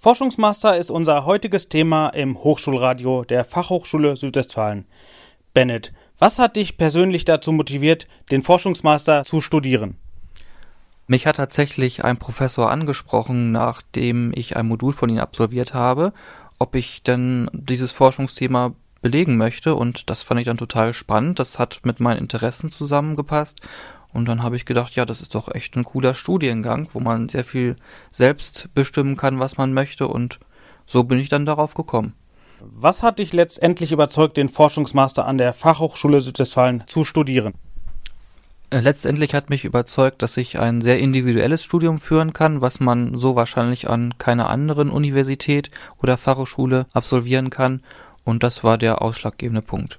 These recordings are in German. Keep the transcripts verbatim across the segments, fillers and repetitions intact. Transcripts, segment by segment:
Forschungsmaster ist unser heutiges Thema im Hochschulradio der Fachhochschule Südwestfalen. Bennett, was hat dich persönlich dazu motiviert, den Forschungsmaster zu studieren? Mich hat tatsächlich ein Professor angesprochen, nachdem ich ein Modul von ihm absolviert habe, ob ich denn dieses Forschungsthema belegen möchte, und das fand ich dann total spannend. Das hat mit meinen Interessen zusammengepasst und dann habe ich gedacht, ja, das ist doch echt ein cooler Studiengang, wo man sehr viel selbst bestimmen kann, was man möchte, und so bin ich dann darauf gekommen. Was hat dich letztendlich überzeugt, den Forschungsmaster an der Fachhochschule Südwestfalen zu studieren? Letztendlich hat mich überzeugt, dass ich ein sehr individuelles Studium führen kann, was man so wahrscheinlich an keiner anderen Universität oder Fachhochschule absolvieren kann, und das war der ausschlaggebende Punkt.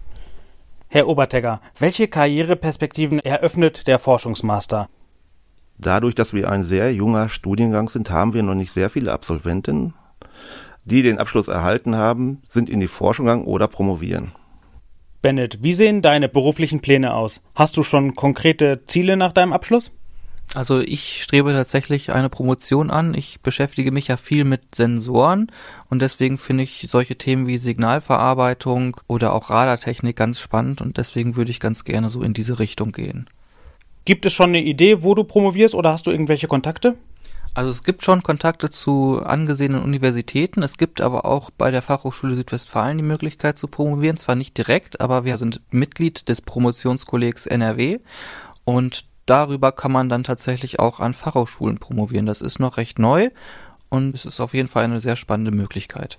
Herr Obertegger, welche Karriereperspektiven eröffnet der Forschungsmaster? Dadurch, dass wir ein sehr junger Studiengang sind, haben wir noch nicht sehr viele Absolventen, die den Abschluss erhalten haben, sind in die Forschung gegangen oder promovieren. Bennett, wie sehen deine beruflichen Pläne aus? Hast du schon konkrete Ziele nach deinem Abschluss? Also ich strebe tatsächlich eine Promotion an. Ich beschäftige mich ja viel mit Sensoren und deswegen finde ich solche Themen wie Signalverarbeitung oder auch Radartechnik ganz spannend, und deswegen würde ich ganz gerne so in diese Richtung gehen. Gibt es schon eine Idee, wo du promovierst, oder hast du irgendwelche Kontakte? Also es gibt schon Kontakte zu angesehenen Universitäten, es gibt aber auch bei der Fachhochschule Südwestfalen die Möglichkeit zu promovieren, zwar nicht direkt, aber wir sind Mitglied des Promotionskollegs N R W und darüber kann man dann tatsächlich auch an Fachhochschulen promovieren. Das ist noch recht neu und es ist auf jeden Fall eine sehr spannende Möglichkeit.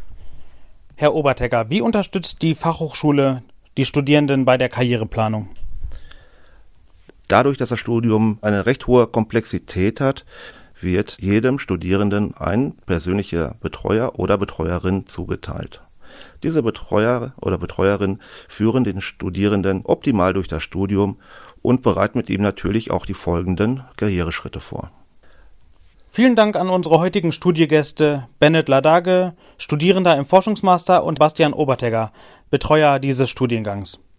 Herr Obertegger, wie unterstützt die Fachhochschule die Studierenden bei der Karriereplanung? Dadurch, dass das Studium eine recht hohe Komplexität hat, wird jedem Studierenden ein persönlicher Betreuer oder Betreuerin zugeteilt. Diese Betreuer oder Betreuerin führen den Studierenden optimal durch das Studium und bereiten mit ihm natürlich auch die folgenden Karriereschritte vor. Vielen Dank an unsere heutigen Studiegäste Bennett Ladage, Studierender im Forschungsmaster, und Bastian Obertegger, Betreuer dieses Studiengangs.